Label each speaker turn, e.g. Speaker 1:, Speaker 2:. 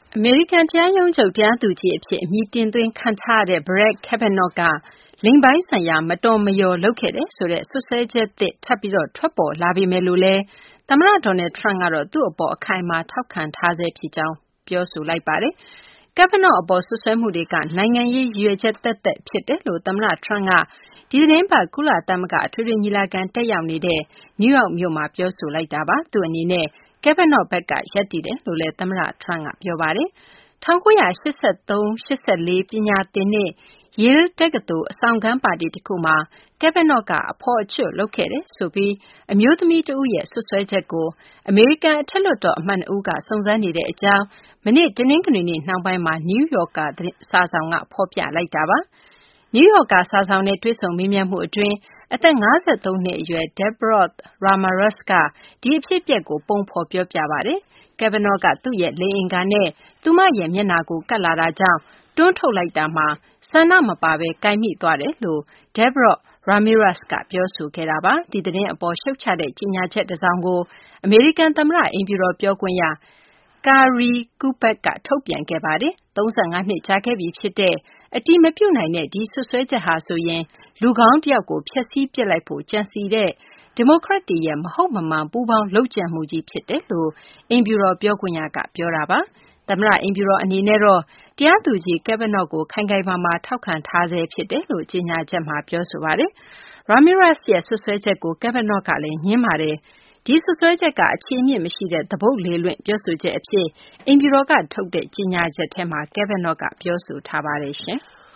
Speaker 1: အမေရိကန်တရားရုံးချုပ်တရားသူကြီးအဖြစ်အမည်တင်သွင်းခံထားရတဲ့ Brett Kavanaugh ကလိင်ပိုင်းဆိုင်ရာမတော်မလျော်လုပ်ခဲ့တယ်ဆိုတဲ့စွပ်စွဲချက်သစ်ထပ်ပြီးထွက်ပေါ်လာပေမယ့်လို့လည်းသမ္မတ Donald Trump ကတော့သူ့အပေါ်အခိုင်အမာထောက်ခံထားဆဲဖြစ်ကြောင်းပြောဆိုလိုက်ပါတယ်။ Kavanaugh အပေါ်စွပ်စွဲမှုတွေကနိုင်ငံရေးရည်ရွယ်ချက်သက်သက်ဖြစ်တယ်လို့သမ္မတ Trump ကဒီသီတင်းပတ်ကုလသမဂ္ဂအထွေထွေညီလာခံတက်ရောက်နေတဲ့ New York မြို့မှာပြောဆိုလိုက်တာပါ။ သူ့အနေနဲ့Kavanaugh ဘက်ကရပ်တည်တယ်လို့လည်းသမ္မတ Trump ကပြောပါတယ်။ 1983-84 ပညာသင်နှစ် Yale တက္ကသိုလ်အဆောင်ခန်းပါတီတခုမှာKavanaugh ကအဖော်အချွတ်လုပ်ခဲ့တယ်ဆိုပြီးအမျိုးသမီးတဦးရဲ့စွပ်စွဲချက်ကိုအမေရိကန်အထက်လွှတ်တော်အမတ်2ဦးကစုံစမ်းနေတဲ့အကြောင်းမနေ့တနင်္ဂနွေနေ့နှောင်းပိုင်းမှာ New Yorker စာစောင်ကဖော်ပြလိုက်တာပါ။ New Yorker စာစောင်နဲ့တွေ့ဆုံမေးမြန်းမှုအတွင်းအသက်53နှစ်အရွယ် Deborah Ramirez ကဒီအဖြစ်အပျက်ကိုပုံဖော်ပြောပြပါတယ်။ Kavanaugh ကသူ့ရဲ့လိင်အင်္ဂါနဲ့သူမရဲ့မျက်နှာကိုကပ်လာတာကြောင့်တွန်းထုတ်လိုက်တာမှာဆန္ဒမပါဘဲကိုင်မိသွားတယ်လို့ Deborah Ramirez ကပြောဆိုခဲ့တာပါ။ ဒီသတင်းအပေါ်ရှုတ်ချတဲ့ကြေညာချက်တစောင်ကိုအမေရိကန်သမ္မတအိမ်ဖြူတော်ပြောခွင့်ရKari Kubek ကထုတ်ပြန်ခဲ့ပါတယ်။ 35နှစ်ကြာခဲ့ပြီဖြစ်တဲ့အတည်မပြုနိုင်တဲ့ဒီစွပ်စွဲချက်ဟာဆိုရင်လူကောင်းတယောက်ကိုဖျက်ဆီးပစ်လိုက်ဖို့ကြံစည်တဲ့ဒီမိုကရက်တွေရဲ့မဟုတ်မမှန်ပူးပေါင်းလုပ်ကြံမှုကြီးဖြစ်တယ်လို့အိမ်ဖြူတော်ပြောခွင့်ရကပြောတာပါ။ သမ္မတအိမ်ဖြူတော်အနေနဲ့တော့တရားသူကြီး Kavanaugh ကိုခိုင်ခိုင်မာမာထောက်ခံထားဆဲဖြစ်တယ်လို့ကြေညာချက်မှာပြောဆိုပါတယ်။ Ramirez ရဲ့စွပ်စွဲချက်ကိုKavanaugh ကလည်းငြင်းဆိုပါတယ်။ ဒီစွပ်စွဲချက်ကအခြေအမြစ်မရှိတဲ့သမုဒ္ဒလေလွင့်ပြောဆိုချက်အဖြစ်အိမ်ဖြူတော်ကထုတ်တဲ့ကြေညာချက်ထဲမှာKavanaugh ကပြောဆိုထားပါတယ်။